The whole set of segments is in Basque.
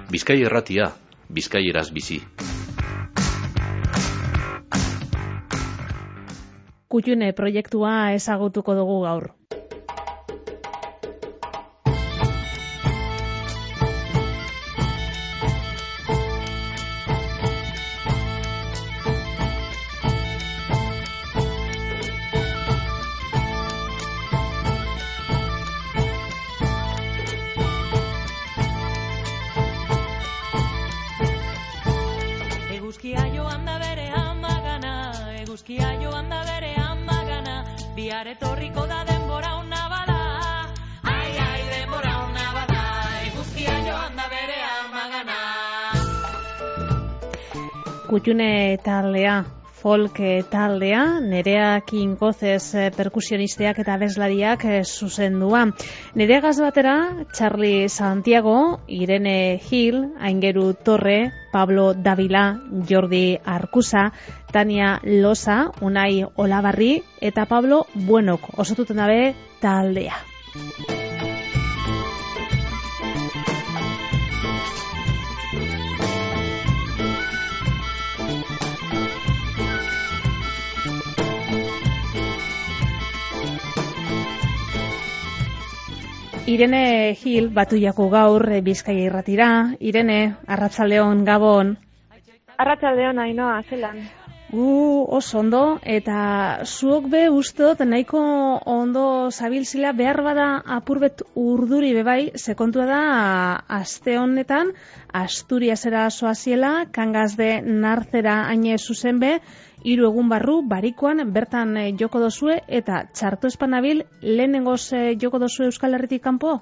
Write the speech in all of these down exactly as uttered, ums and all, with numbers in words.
Bizkai Irratia, bizkaieraz bizi. Kutxune proiektua ezagutuko dugu gaur. Eguzkia joan da bere amagana, eguzkia joan da bere amagana, bihar etorriko da denbora ona bada, ai, ai, denbora ona bada, eguzkia joan da bere amagana. Kutxune taldea, folk taldea, Nerea Kinkozez perkusionisteak eta abeslariak zuzendua. Nerea gaz batera, Charlie Santiago, Irene Gil, Aingeru Torre, Pablo Davila, Jordi Arkusa, Tania Loza, Unai Olabarri eta Pablo Buenok osatuten dabe taldea. Irene Gil batuiako gaur Bizkaia Irratira. Irene, arratsaldeon, Gabon. Arratsaldeon, Ainoa, zelan. Gu oso ondo, eta zuok be ustot nahiko ondo zabilzila, behar bada apurbet urduri bebai, sekontua da aste honetan Asturiasera zoaziela, Kangaz de Narzera haine zuzen be, hiru egun barru barikoan bertan joko dozue, eta txarto espanabil lehenengoz joko dozue Euskal Herritik kanpo?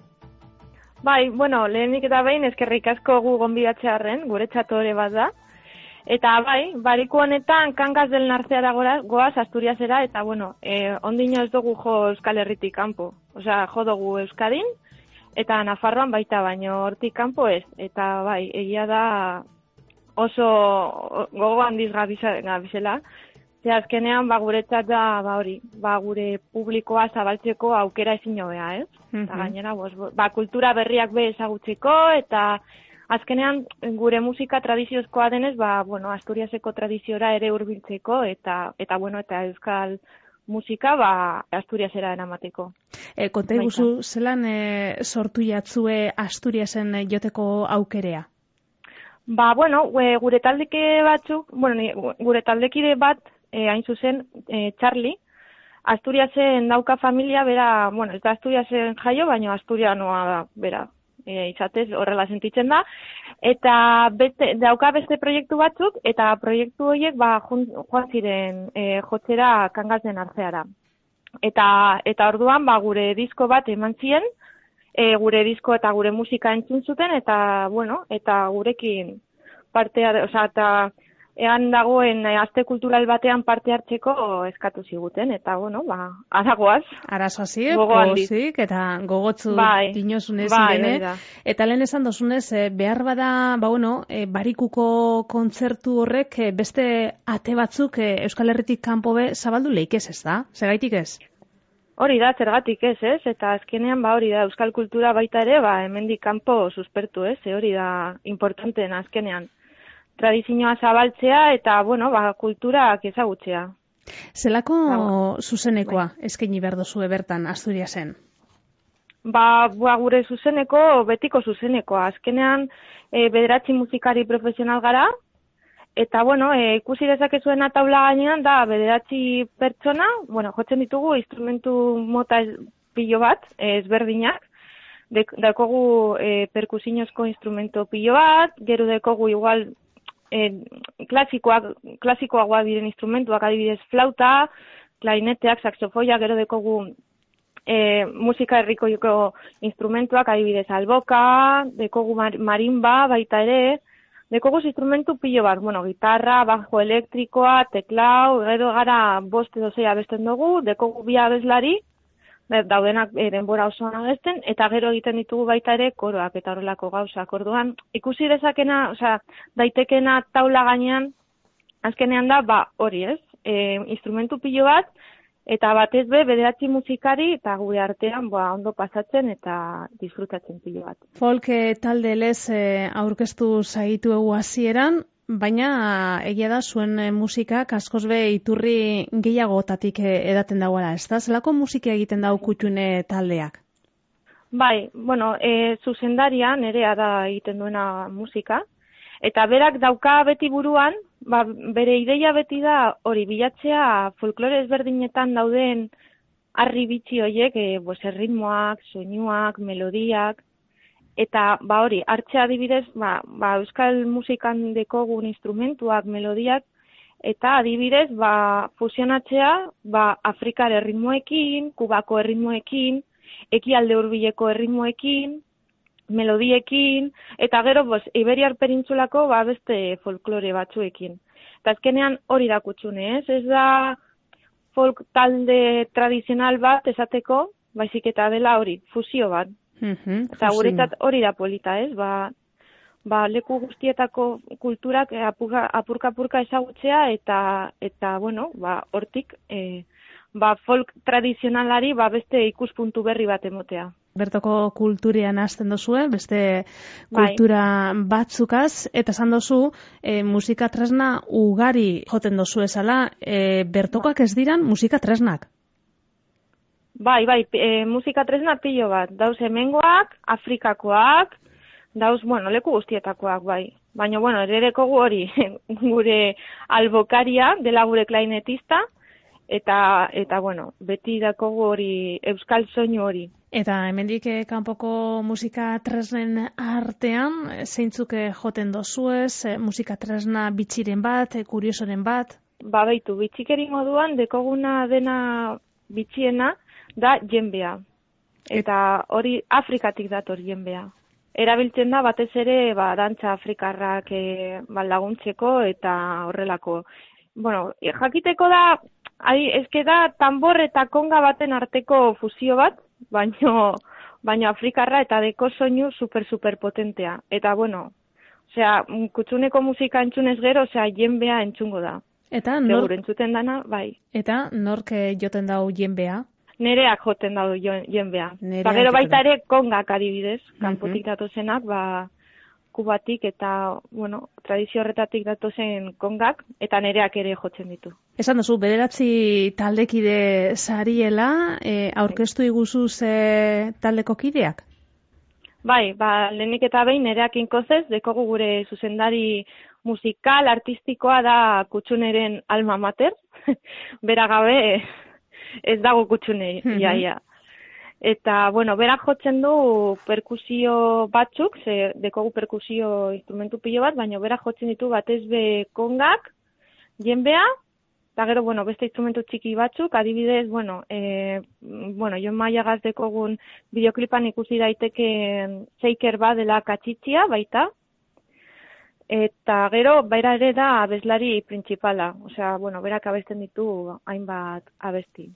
Bai, bueno, lehenik eta behin eskerrik asko gu gonbidatzearren, gure txatore bat da. Eta bai, bariko honetan Kangaz del Narzeara goaz Asturiasera, eta bueno, eh, ondino ez dugu jo Euskal Herritik kanpo. Osea, jo dugu Euskadin, eta Nafarroan baita, baino hortik kanpo ez. Eta bai, egia da oso gogo handiz gabizela. Ze azkenean, ba, guretzat da, ba hori, ba, gure publikoa zabaltzeko aukera ezin hobea, ez? Mm-hmm. Eta gainera, bos, ba, kultura berriak be ezagutzeko, eta azkenean gure musika tradiziozkoa denez, ba, bueno, Asturiaseko tradiziora ere hurbiltzeko eta eta bueno, eta euskal musika ba Asturiasera eramateko. E, konta iguzu, zelan e, sortu jatzue Asturiasen joteko aukerea? Ba, bueno, e, gure taldeke batzuk, bueno, gure taldekide bat, e, hain zuzen, e, Charlie, Asturiasen dauka familia, bera, bueno, ez da Asturiasen jaio, baina Asturianoa da, bera. E, izatez horrela sentitzen da, eta beste, dauka beste proiektu batzuk, eta proiektu horiek ba, joan ziren e, jotzera Kangaz den Arzeara. Eta, eta orduan ba, gure disko bat eman zien, e, gure disko eta gure musika entzun zuten, eta bueno, eta gurekin partea, osea, eta ean dagoen aste kultural batean parte hartzeko eskatu ziguten, eta bueno, ba, aragoaz. Arazoazi, pozik, eta gogotzu bai, dinozunez bai, irene. Eta lehen esan dozunez, behar bada, ba bueno, e, barikuko kontzertu horrek e, beste ate batzuk e, Euskal Herritik kanpo be zabaldu leikez, ez da? Zergaitik ez? Hori da, zergatik ez, ez? Eta azkenean, ba hori da, Euskal kultura baita ere, ba hemendik kanpo suspertu, ez? E, hori da importanteen azkenean. Tradizioa zabaltzea eta, bueno, ba, kulturak ezagutzea. Zelako zuzenekoa eskaini behar dozue bertan Asturiasen? Ba, ba, gure zuzeneko, betiko zuzenekoa. Azkenean, e, bederatzi musikari profesional gara, eta, bueno, e, ikusi dezakezuen taula gainean da bederatzi pertsona, bueno, jotzen ditugu instrumentu mota pilo bat, ezberdinak, dekogu e, perkusiñozko instrumento pilo bat, gero dekogu igual E, klasikoak, klasikoagoa diren instrumentuak, adibidez flauta, klarineteak, saxofoia, gero dekogu e, musika herrikoiko instrumentuak, adibidez alboka, dekogu mar, marimba, baita ere, dekogu instrumentu pilo bat, bueno, gitarra, bajo elektrikoa, teklau, gero gara bost edo zei abesten dugu, dekogu bi abeslari, daudenak e, denbora osoan abesten, eta gero egiten ditugu baita ere koroak eta horrelako gauzak. Orduan, ikusi dezakena, osea, daitekena taula gainean, azkenean da, ba, hori ez, e, instrumentu pilo bat, eta batez be bederatzi musikari eta gure artean ba, ondo pasatzen eta disfrutatzen pilo bat. Folk eh, talde lez eh, aurkeztu zaitu egu hasieran, baina egia da zuen eh, musikak askoz be iturri gehiagotatik eh, edaten dagoela, ez da? Zelako musika egiten dau Kutxune taldeak? Bai, bueno, e, zuzendaria nerea da egiten duena musika, eta berak dauka beti buruan, ba, bere ideia beti da hori bilatzea folklore ezberdinetan dauden harri bitxi horiek, e, pues, erritmoak, soinuak, melodiak, eta ba hori, hartzea adibidez, ba, ba, euskal musikan dekogun instrumentuak, melodiak, eta adibidez, ba, fusionatzea ba, Afrikar erritmoekin, Kubako erritmoekin, ekialde hurbileko erritmoekin, melodiekin, eta gero bos, Iberiar Penintzulako ba, beste folklore batzuekin. Eta azkenean hori da Kutxune, ez? Ez da folk talde tradizional bat esateko, baizik eta dela hori, fusio bat. Mm-hmm, eta guretzat hori da polita, ez? Ba, ba, leku guztietako kulturak apurka-apurka ezagutzea, eta, eta bueno, ba, hortik, e, ba, folk tradizionalari ba, beste ikuspuntu berri bat emotea. Bertoko kulturian hasten dozue, beste kultura bai. batzukaz, eta esan dozu, e, musika tresna ugari joten dozu ezala, e, bertokoak ez diran musika tresnak? Bai, bai, e, musika tresna pilo bat. Dauz hemengoak, Afrikakoak, dauz, bueno, leku guztietakoak, bai. Baina, bueno, ererekogu hori, gure albokaria, dela gure klarinetista, eta, eta bueno, beti dakogu hori, euskal soinu hori. Eta hemendik eh, kanpoko musika tresnen artean, zeintzuk eh, joten dozuez, eh, musika tresna bitxiren bat, eh, kuriosoren bat? Ba, baitu, bitxikeri moduan, dekoguna dena bitxiena, da jenbea. Eta hori Afrikatik dator jenbea. Erabiltzen da batez ere ba, dantza afrikarrak e, ba, laguntzeko eta horrelako. Bueno, jakiteko da, ai, eske da tambor eta konga baten arteko fusio bat, baino, baino afrikarra eta deko soinu super-super potentea. Eta bueno, osea, Kutxuneko musika entzunez gero, osea, jenbea entzungo da. Eta nork entzuten dana, bai. Eta nork joten dau jenbea? Nereak joten dau jenbea. Ba, gero baita ere kongak adibidez, kanpotik uh-huh. datozenak, ba, Kubatik eta, bueno, tradizio horretatik datozen kongak, eta nereak ere jotzen ditu. Esan duzu, bederatzi taldekide zariela, e, aurkeztu iguzuz e, taldeko kideak? Bai, ba, lehenik eta behin nereak inkozez, dekogu gure zuzendari musikal, artistikoa da Kutxuneren alma mater, bera gabe ez dago Kutxune, uh-huh. iaia. Eta, bueno, berak jotzen du perkusio batzuk, ze dekogu perkusio instrumentu pilo bat, baina berak jotzen ditu batez be kongak, jenbea, eta gero, bueno, beste instrumentu txiki batzuk, adibidez, bueno, e, bueno, Jon Maiagaz dekogun bideoklipan ikusi daiteke zeiker bat dela katxitzia, baita, eta gero, bera ere da abeslari printzipala, osea, bueno, berak abesten ditu hainbat abesti.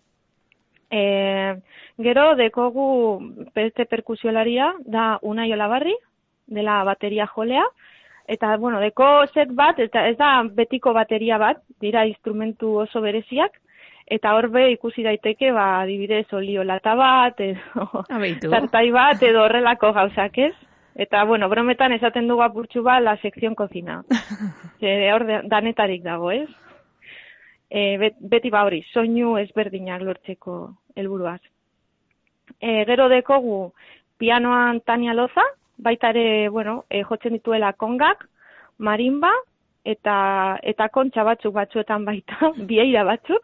E, gero dekogu beste perkusiolaria da Unai Olabarri, dela bateria jolea, eta, bueno, deko set bat, eta ez da betiko bateria bat, dira instrumentu oso bereziak, eta horbe ikusi daiteke, ba, adibidez, olio lata bat, edo zartai bat, edo horrelako gauzak ez. Eta, bueno, brometan esaten dugu apurtxu bat la sekzion kozina. Hor danetarik dago, ez? E, bet, beti ba hori, soinu ezberdinak lortzeko helburuaz. E, gero dekogu pianoan Tania Loza, baita ere, bueno, e, jotzen dituela kongak, marimba, eta eta kontxa batzuk batzuetan baita, bieira batzuk.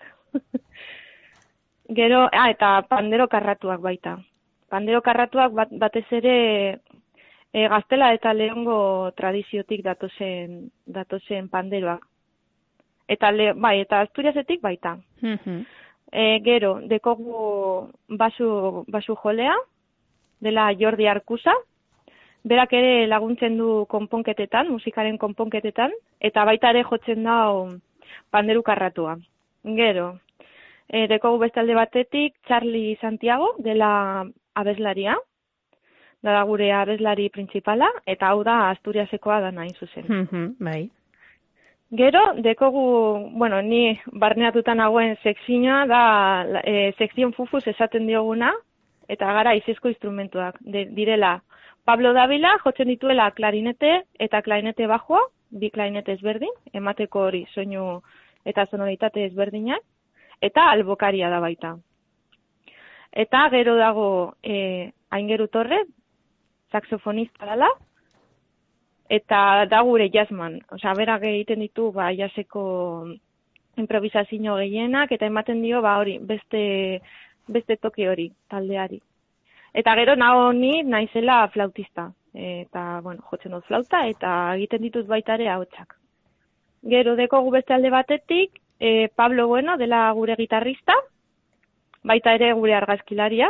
Gero, ah, eta pandero karratuak baita. Pandero karratuak bat, batez ere e, Gaztela eta Leongo tradiziotik datozen, datozen panderoak. Eta, le, bai, eta Asturiasetik baita. Uh-huh. E, gero, dekogu basu, basu jolea, dela Jordi Arkusa, berak ere laguntzen du konponketetan, musikaren konponketetan, eta baita ere jotzen dau panderu karratua. Gero, e, dekogu bestalde batetik Charlie Santiago, dela abeslaria, da gure abeslari printzipala, eta hau da Asturiasekoa da nahi zuzen. Uh-huh, bai. Gero, dekogu, bueno, ni barneatuta nagoen sekzioa da e, sekzion fufuz esaten dioguna, eta gara izizko instrumentuak. De, direla, Pablo Davila jotzen dituela klarinete eta klarinete bajoa, bi klarinete ezberdin, emateko hori soinu eta sonoritate ezberdinak, eta albokaria da baita. Eta gero dago e, Aingeru Torre, saxofonista dela, eta da gure jazzman. Osea, berak egiten ditu ba jazzeko improvisazio gehienak eta ematen dio ba hori beste beste toki hori taldeari. Eta gero nago ni naizela flautista. Eta bueno, jotzen dut flauta eta egiten ditut baita ere ahotsak. Gero dekogu beste alde batetik e, Pablo Bueno dela gure gitarrista, baita ere gure argazkilaria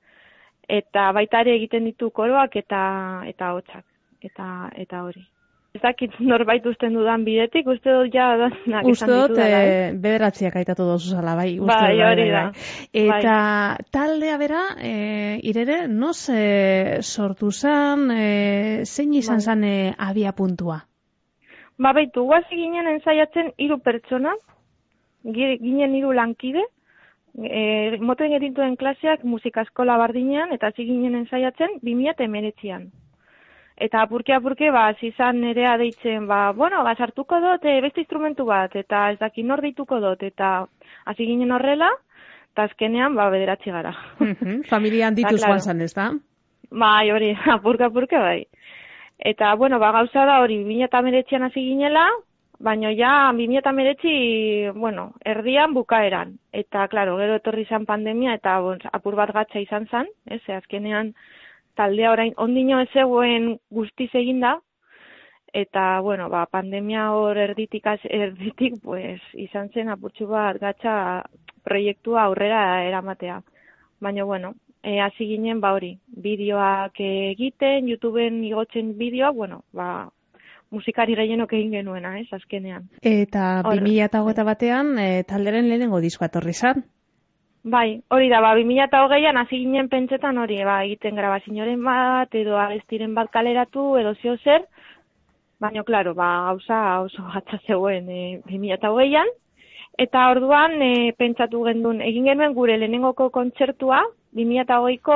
eta baita ere egiten ditu koroak eta eta ahotsak. Eta eta hori. Ez dakit norbait usten dudan bidetik, uste dut ja danak uste dut e, bederatziak aitatu dozu zala, bai. Uste bai, bai, hori da. Eta bai. Taldea bera, e, irere, noz e, sortu zan, e, zein izan bai. Zan e, abia puntua? Ba, baitu, guazi ginen ensaiatzen hiru pertsona, ginen hiru lankide, e, moten edituen klaseak musika eskola bardinean, eta hasi ginen ensaiatzen bi mila hemeretzian. Eta apurke-apurke, ba, zizan nerea deitzen, ba, bueno, ba, sartuko dut, e, beste instrumentu bat, eta ez daki nor deituko dut, eta hasi ginen horrela, eta azkenean, ba, bederatzi gara. Mm-hmm. Familian dituz claro. Zan, ez da? Bai, hori, apurke-apurke, bai. Eta, bueno, ba, gauza da hori, bi mila hemeretzian hasi ginela, baina ja, bi mila hemeretzi, bueno, erdian bukaeran. Eta, klaro, gero etorri izan pandemia, eta bon, apur bat gatza izan zen, ez, azkenean, taldea orain ondino ez zegoen guztiz eginda, eta, bueno, ba, pandemia hor erditik, erditik, pues, izan zen apurtxu bat gatza proiektua aurrera eramatea. Baina, bueno, e, hasi ginen, ba hori, bideoak egiten, YouTubeen igotzen bideoak, bueno, ba, musikari gehienok egin genuena, ez, azkenean. Eta bi mila hogeita batean, e, talderen lehenengo diskoa etorri zan? Bai, hori da, ba, bi mila hogeian hasi ginen pentsetan hori, ba, egiten grabazioaren bat, edo abestiren bat kaleratu, edo zeo zer, baina, klaro, ba, gauza oso gatza zegoen e, bi mila hogeian, eta orduan e, pentsatu gendun, egin genuen gure lehenengoko kontzertua, bi mila hogeiko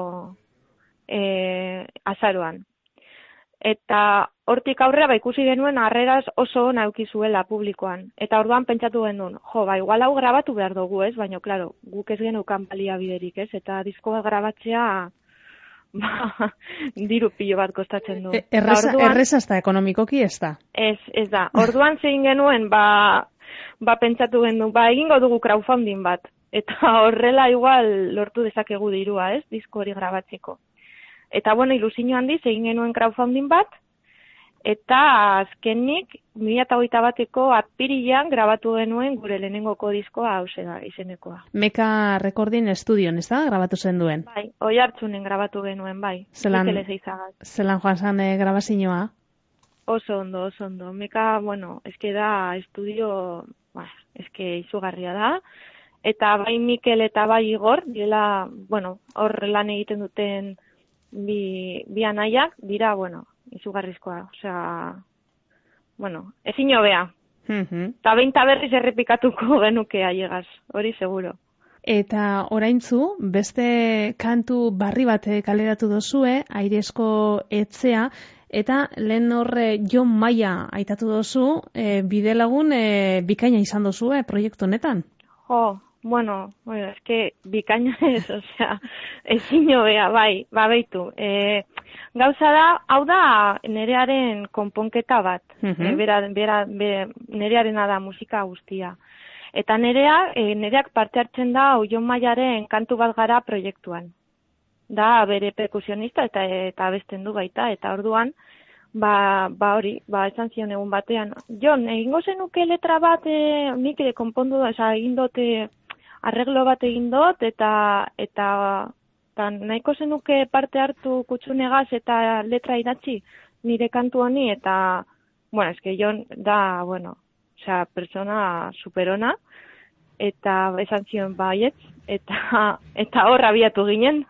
e, azaroan. Eta hortik aurrera ba ikusi genuen harreraz oso ona eduki zuela publikoan. Eta orduan pentsatu genuen, jo, ba igual hau grabatu behar dugu, ez? Baina claro, guk ez geneukan baliabiderik, ez? Eta diskoa grabatzea ba, diru pilo bat kostatzen du. E, erreza, orduan, erreza ez da, ekonomikoki ez da? Ez, ez da. Orduan zein genuen, ba, ba pentsatu genuen, ba egingo dugu crowdfunding bat. Eta horrela igual lortu dezakegu dirua, ez? Disko hori grabatzeko. Eta, bueno, ilusio handiz, egin genuen crowdfunding bat, eta azkenik, bi mila hogeita bateko apirilean grabatu genuen gure lehenengoko diskoa hause da, izenekoa. Meka Recording Studion, ez da, grabatu zen duen? Bai, Oiartzunen grabatu genuen, bai. Zelan, zelan joan zan e, grabazioa? Oso ondo, oso ondo. Meka, bueno, eske da, estudio, ba, eske izugarria da, eta bai Mikel eta bai Igor, dira, bueno, hor lan egiten duten bi, bi anaiak, dira, bueno, izugarrizkoa, osea, bueno, ezin hobea. Mm-hmm. Ta beinta berriz errepikatuko genuke aiegaz, hori seguro. Eta oraintzu, beste kantu barri bat kaleratu dozue, Airezko Etzea, eta lehen horre Jon Maia aitatu dozu, e, bidelagun e, bikaina izan dozue proiektu honetan. Jo, bueno, bueno, es que bikaina ez, osea, ezin hobea, bai, ba beitu. E, gauza da, hau da nerearen konponketa bat, Mm-hmm. e, bera, bera, bera, nerearena da musika guztia. Eta nerea, e, nereak parte hartzen da Jon Maiaren kantu bat gara proiektuan. Da bere perkusionista eta eta abesten du baita, eta orduan, ba, ba hori, ba esan zion egun batean, Jon, egingo zenuke letra bat, e, nik ere konpondu da, esa, egin dote, arreglo bat egin dut, eta, eta, eta nahiko zenuke parte hartu kutsunegaz eta letra idatzi nire kantu honi, eta, bueno, eske Jon da, bueno, osea, persona superona, eta esan zion baietz, eta, eta hor abiatu ginen.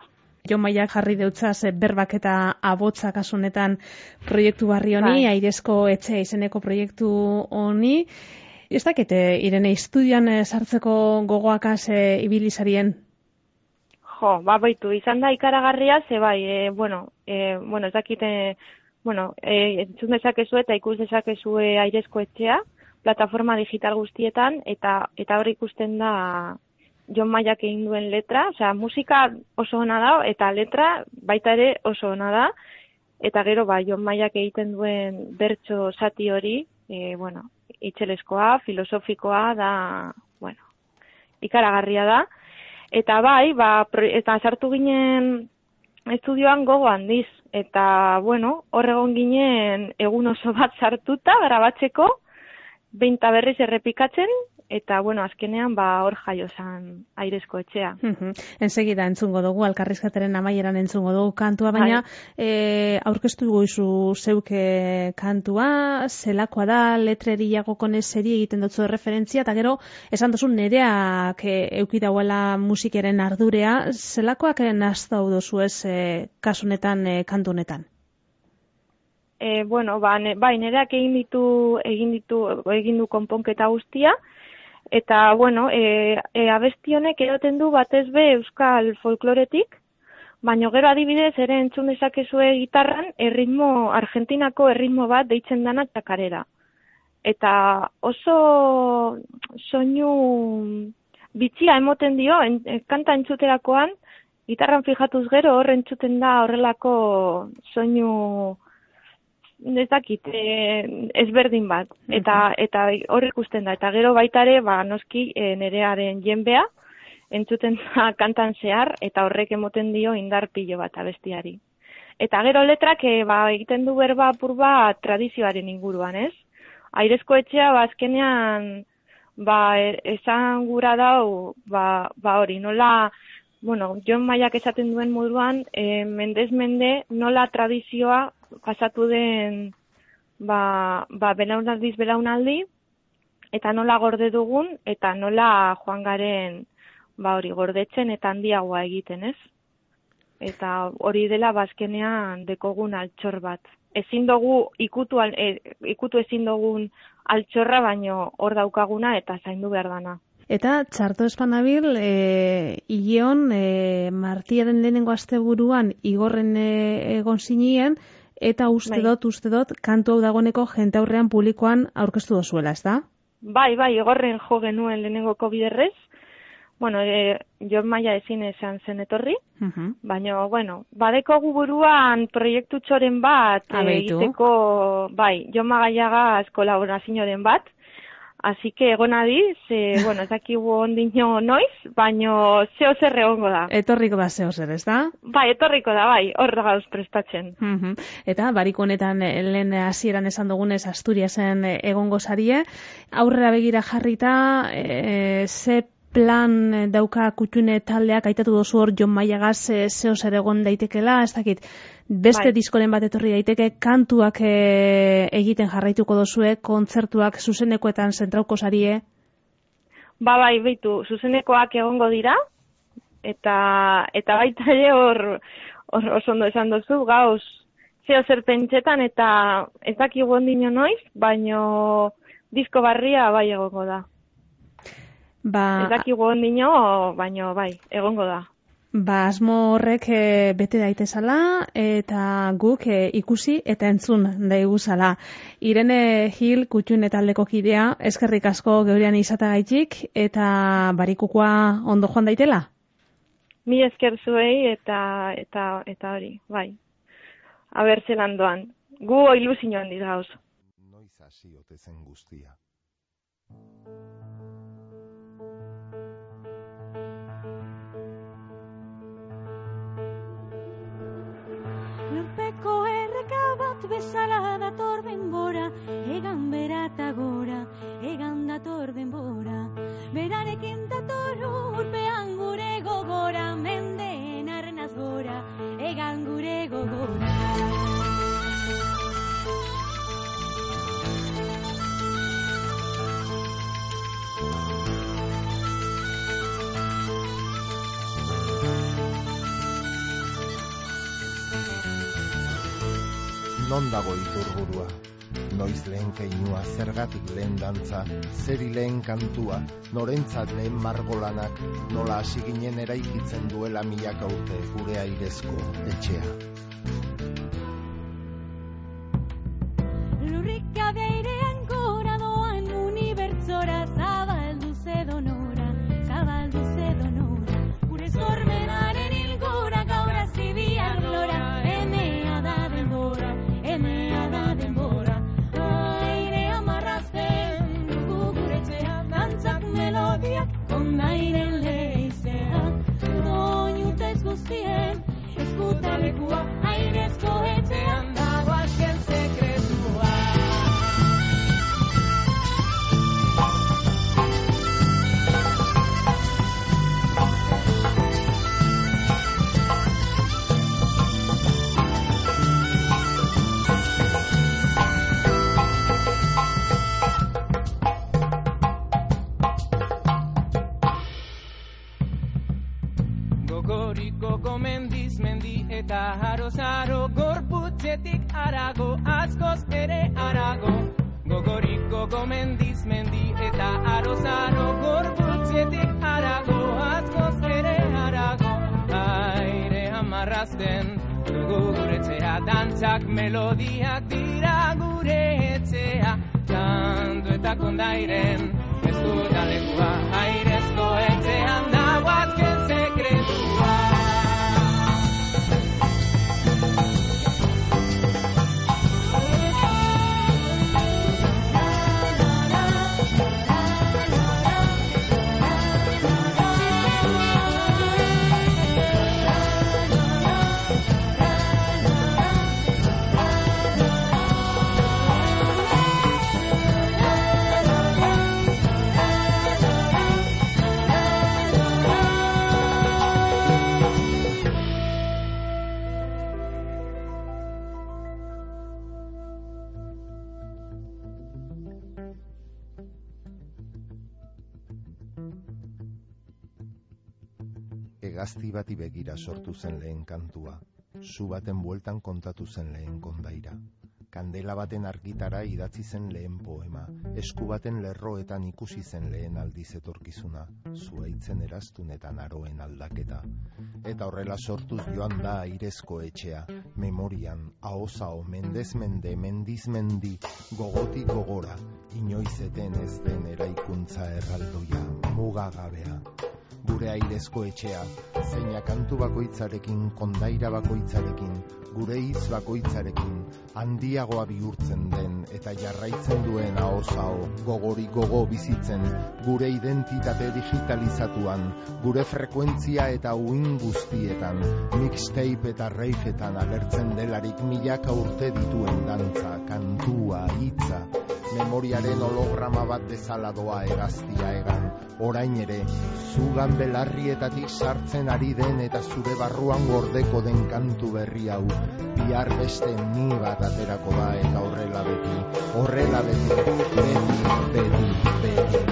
Jon Maiak jarri deutzaz berbak eta abotza kasunetan proiektu barri honi, Bai. Airezko etxea izeneko proiektu honi. Ez dakite, Irene, estudioan sartzeko gogoakaz e, ibilizarien? Jo, ba, baitu, izan da ikaragarria, ze bai, e, bueno, e, bueno, ez dakite, bueno, e, entzun dezakezu eta ikus dezakezu Airezko etxea, plataforma digital guztietan, eta eta hor ikusten da Jon Maiak egin duen letra, osea, musika oso ona da, eta letra baita ere oso ona da, eta gero, ba, Jon Maiak egiten duen bertso zati hori, e, bueno, itxeleskoa, filosofikoa da, bueno, ikaragarria da. Eta bai, ba, eta sartu ginen estudioan gogo handiz. Eta, bueno, hor egon ginen egun oso bat sartuta, grabatzeko, behin ta berriz errepikatzen, eta, bueno, azkenean, ba, hor jaio zan Airezko etxea. Uh-huh. Ensegida entzungo dugu, alkarrizketaren amaieran entzungo dugu kantua, baina e, aurkeztu goizu zeuke kantua, zelakoa da, letreriago koneseri egiten dutzu referentzia, eta gero, esan duzu nereak e, eukidauela musikeren ardurea, zelakoak naztau duzu ez e, kasunetan, e, kantu honetan? E, bueno, ba, ne, bai, nereak egin ditu, egin ditu, egin du konponketa guztia, eta, bueno, e, e, abesti honek eroten du batez be euskal folkloretik, baina gero adibidez ere entzun dezakezue gitarran erritmo, Argentinako erritmo bat deitzen dana txakarera. Eta oso soinu bitxia emoten dio, en, en, kanta entzuterakoan, gitarran fijatuz gero hor entzuten da horrelako soinu ez dakit, e, ezberdin bat, eta eta hor ikusten da, eta gero baitare, ba, noski e, nerearen jenbea, entzuten da kantan zehar, eta horrek emoten dio indar pilo bat abestiari. Eta gero letrak, e, ba, egiten du berba apur bat tradizioaren inguruan, ez? Airezko etxea, ba, azkenean, ba, esan gura dau, ba, ba hori, nola, bueno, Jon Maiak esaten duen moduan, e, mendez mende, nola tradizioa pasatu den ba, ba belaunaldiz belaunaldi, eta nola gorde dugun, eta nola joan garen ba hori gordetzen eta handiagoa egiten, ez? Eta hori dela bazkenean dekogun altxor bat. Ezin dugu ikutu, e, ikutu ezin dugun altxorra, baino hor daukaguna eta zaindu behar dana. Eta txarto espanabil, e, Ileon, e, Martiaren lehenengo asteburuan igorren e, egon zinien, eta uste bai. dut, uste dut, kantu hau dagoeneko jente aurrean publikoan aurkeztu dozuela, ez da? Bai, bai, igorren jo genuen lehenengoko biderrez. Bueno, e, Jon Maia ezin esan zen etorri, uh-huh. baina, bueno, badekogu buruan proiektu txoren bat e, egiteko, bai, Jon Magaiagaz kolaborazioaren bat, así que egon adiz, e, bueno, ez dakigu ondino noiz, baino zeo zer egongo da. Etorriko da zeo zer, ez da? Bai, etorriko da, bai, hor gauz prestatzen. Uh-huh. Eta bariko honetan lehen hasieran esan dugunez Asturiasen egongo zarie, aurrera begira jarrita, e, ze plan dauka kutxune taldeak aitatu dozu hor Jon Maiagaz e, zeo zer egon daitekela, ez dakit, beste bai. Diskoren bat etorri daiteke, kantuak e, egiten jarraituko dozue, kontzertuak zuzenekoetan zentrauko zarie? Ba, bai, beitu, zuzenekoak egongo dira, eta eta baita ere hor, hor oso ondo esan dozu, gauz, zeo zer pentsetan, eta ez dakigu ondino noiz, baino disko barria bai egongo da. Ba, ez dakigu ondino, baino bai, egongo da. Ba, asmo horrek e, bete daitezala eta guk e, ikusi eta entzun daiguzala. Irene Gil, kutxune taldeko kidea, eskerrik asko geurean izatagaitik eta barikukoa ondo joan daitela? Mi esker zuei eta eta eta hori, bai. Aber zelan doan. Gu ilusioan digauz. Noiz hasi ote zen guztia. Lurpeko erreka bat bezala dator denbora, egan bera eta gora, egan dator denbora. Berarekin dator urpean gure gogora, mendeen arrenaz gora, egan gure gogora. Non dago iturburua? Noiz lehen keinua, zergatik lehen dantza, zeri lehen kantua, norentzat lehen margolanak, nola hasi ginen eraikitzen duela milaka urte gure airezko etxea. Lurrika beirean gora doan unibertsora, zabaldu zedonora, zabaldu zedonora, gure zormenaren ilgora gaur azibiar lora, emea da denbora, emea da denbora, airea marrazten dugu gure txea, dantzak melodiak kondairen leizea, doinutez guztien eskutalekua, airezko etxean dago azken sekretua. Gogo mendiz mendi eta harozaro, gorputzetik arago, askoz ere arago. Gogorik gogo mendiz mendi eta harozaro, gorputzetik arago, askoz ere arago. Airea marrazten dugu gure etxea, dantzak melodiak dira gure etxea, kantu eta kondairen eskutalekua, airezko etxean dago azken sekretua. Hegazti bati begira sortu zen lehen kantua, zu baten bueltan kontatu zen lehen kondaira. Kandela baten argitara idatzi zen lehen poema, esku baten lerroetan ikusi zen lehen aldiz etorkizuna, zuhaitzen eraztunetan aroen aldaketa. Eta horrela sortuz joan da airezko etxea, memorian, ahozao, mendez mende, mendiz mendi, gogotik gogora, inoiz eten ez den eraikuntza erraldoia, mugagabea. Gure airezko etxea, zeina kantu bakoitzarekin, kondaira bakoitzarekin, gure hitz bakoitzarekin, handiagoa bihurtzen den eta jarraitzen duen ahozao, gogori gogo bizitzen, gure identitate digitalizatuan, gure frekuentzia eta uin guztietan, mixtape eta raveetan agertzen delarik milaka urte dituen dantza, kantua, hitza, memoriaren holograma bat bezala doa hegaztia egan, orain ere, zugan belarrietatik sartzen ari den eta zure barruan gordeko den kantu berri hau, bihar beste ni bat aterako da eta horrela beti, horrela beti, beti, beti, beti.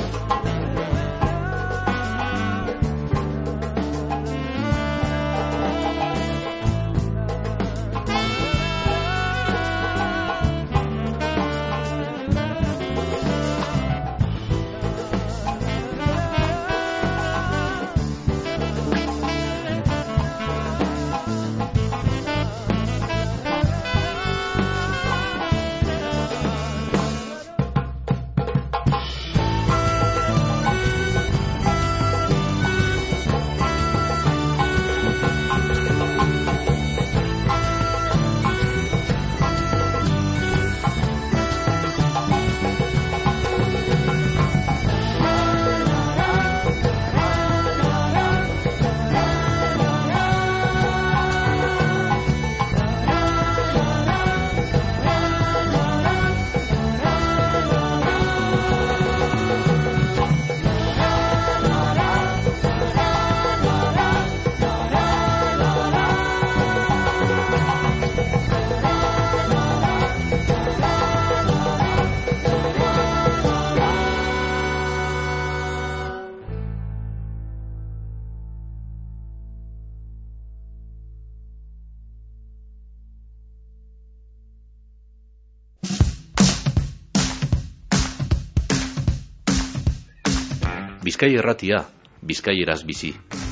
Bizkai Irratia, bizkaieraz bizi.